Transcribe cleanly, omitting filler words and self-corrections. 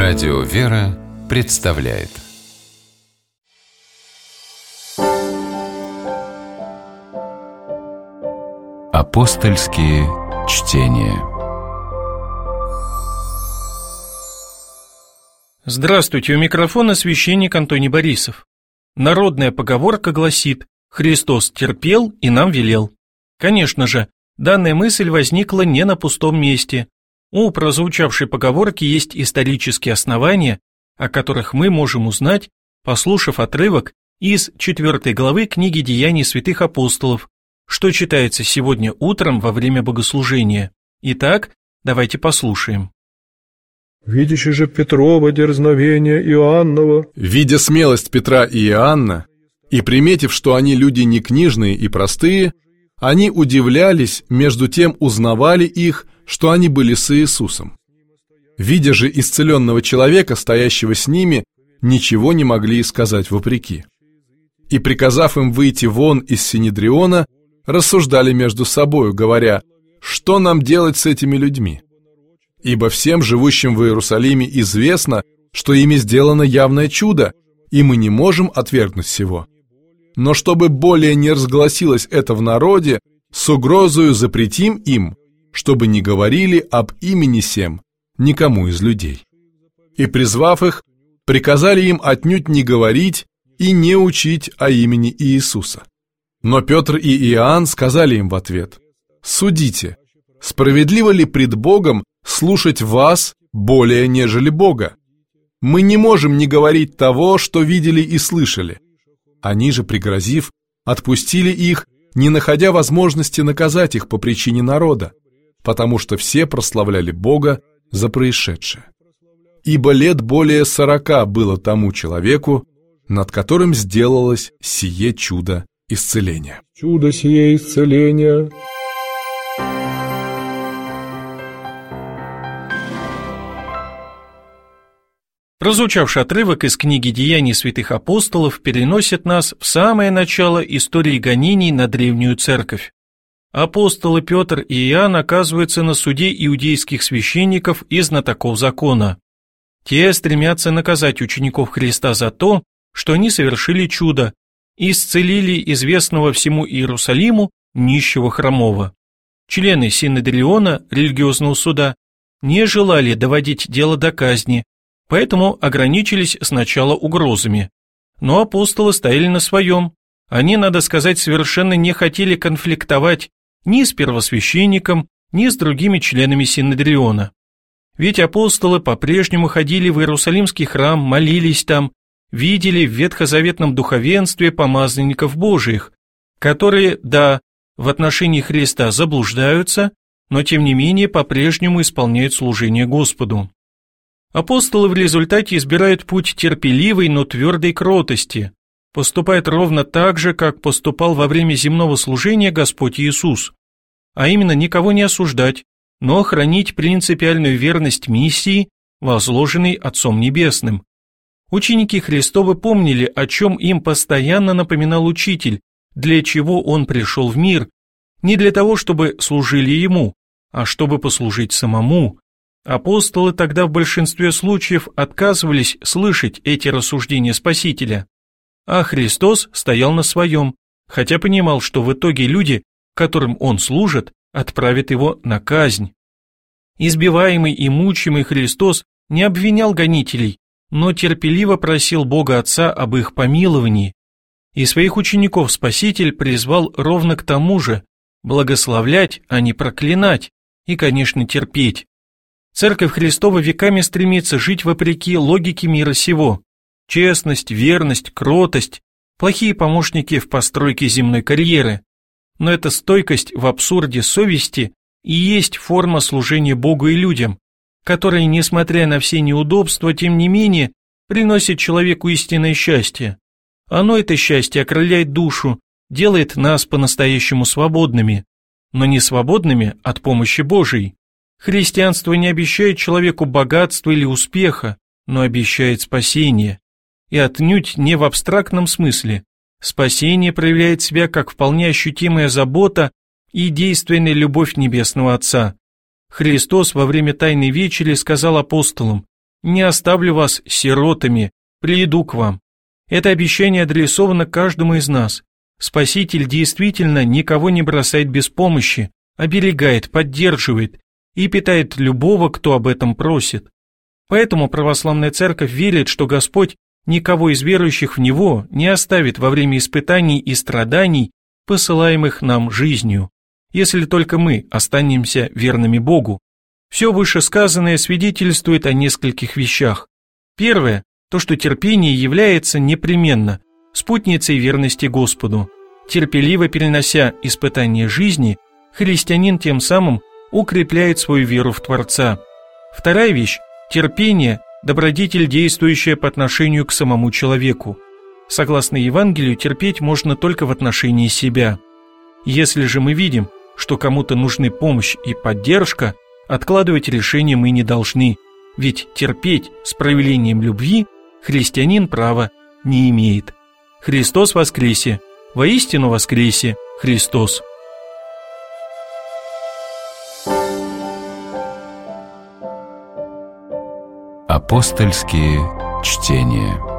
Радио «Вера» представляет Апостольские чтения. Здравствуйте, у микрофона священник Антоний Борисов. Народная поговорка гласит: «Христос терпел и нам велел». Конечно же, данная мысль возникла не на пустом месте. У прозвучавшей поговорки есть исторические основания, о которых мы можем узнать, послушав отрывок из 4 главы книги «Деяний святых апостолов», что читается сегодня утром во время богослужения. Итак, давайте послушаем. «Видящий же Петрова дерзновение Иоаннова». Видя смелость Петра и Иоанна, и приметив, что они люди не книжные и простые, они удивлялись, между тем узнавали их, что они были с Иисусом. Видя же исцеленного человека, стоящего с ними, ничего не могли сказать вопреки. И, приказав им выйти вон из Синедриона, рассуждали между собою, говоря: «Что нам делать с этими людьми? Ибо всем живущим в Иерусалиме известно, что ими сделано явное чудо, и мы не можем отвергнуть сего. Но чтобы более не разгласилось это в народе, с угрозою запретим им, чтобы не говорили об имени сем никому из людей». И, призвав их, приказали им отнюдь не говорить и не учить о имени Иисуса. Но Петр и Иоанн сказали им в ответ: «Судите, справедливо ли пред Богом слушать вас более, нежели Бога? Мы не можем не говорить того, что видели и слышали». Они же, пригрозив, отпустили их, не находя возможности наказать их по причине народа, потому что все прославляли Бога за происшедшее. Ибо лет более 40 было тому человеку, над которым сделалось сие чудо исцеления. Чудо сие исцеления. Прозвучавший отрывок из книги «Деяний святых апостолов» переносит нас в самое начало истории гонений на древнюю церковь. Апостолы Петр и Иоанн оказываются на суде иудейских священников и знатоков закона. Те стремятся наказать учеников Христа за то, что они совершили чудо и исцелили известного всему Иерусалиму нищего хромого. Члены Синедриона, религиозного суда, не желали доводить дело до казни, поэтому ограничились сначала угрозами. Но апостолы стояли на своем. Они, надо сказать, совершенно не хотели конфликтовать ни с первосвященником, ни с другими членами Синедриона. Ведь апостолы по-прежнему ходили в Иерусалимский храм, молились там, видели в ветхозаветном духовенстве помазанников Божиих, которые, да, в отношении Христа заблуждаются, но тем не менее по-прежнему исполняют служение Господу. Апостолы в результате избирают путь терпеливой, но твердой кротости, поступают ровно так же, как поступал во время земного служения Господь Иисус, а именно никого не осуждать, но хранить принципиальную верность миссии, возложенной Отцом Небесным. Ученики Христовы помнили, о чем им постоянно напоминал Учитель, для чего Он пришел в мир, не для того, чтобы служили Ему, а чтобы послужить самому. Апостолы тогда в большинстве случаев отказывались слышать эти рассуждения Спасителя, а Христос стоял на своем, хотя понимал, что в итоге люди, которым Он служит, отправят Его на казнь. Избиваемый и мучимый Христос не обвинял гонителей, но терпеливо просил Бога Отца об их помиловании, и своих учеников Спаситель призвал ровно к тому же – благословлять, а не проклинать, и, конечно, терпеть. Церковь Христова веками стремится жить вопреки логике мира сего. Честность, верность, кротость – плохие помощники в постройке земной карьеры. Но эта стойкость в абсурде совести и есть форма служения Богу и людям, которая, несмотря на все неудобства, тем не менее, приносит человеку истинное счастье. Оно, это счастье, окрыляет душу, делает нас по-настоящему свободными, но не свободными от помощи Божией. Христианство не обещает человеку богатства или успеха, но обещает спасение. И отнюдь не в абстрактном смысле. Спасение проявляет себя как вполне ощутимая забота и действенная любовь Небесного Отца. Христос во время Тайной Вечери сказал апостолам: «Не оставлю вас сиротами, прииду к вам». Это обещание адресовано каждому из нас. Спаситель действительно никого не бросает без помощи, оберегает, поддерживает и питает любого, кто об этом просит. Поэтому православная церковь верит, что Господь никого из верующих в Него не оставит во время испытаний и страданий, посылаемых нам жизнью, если только мы останемся верными Богу. Все вышесказанное свидетельствует о нескольких вещах. Первое – то, что терпение является непременно спутницей верности Господу. Терпеливо перенося испытания жизни, христианин тем самым укрепляет свою веру в Творца. Вторая вещь – терпение – добродетель, действующая по отношению к самому человеку. Согласно Евангелию, терпеть можно только в отношении себя. Если же мы видим, что кому-то нужны помощь и поддержка, откладывать решение мы не должны, ведь терпеть с проявлением любви христианин права не имеет. Христос воскресе! Воистину воскресе Христос! Апостольские чтения.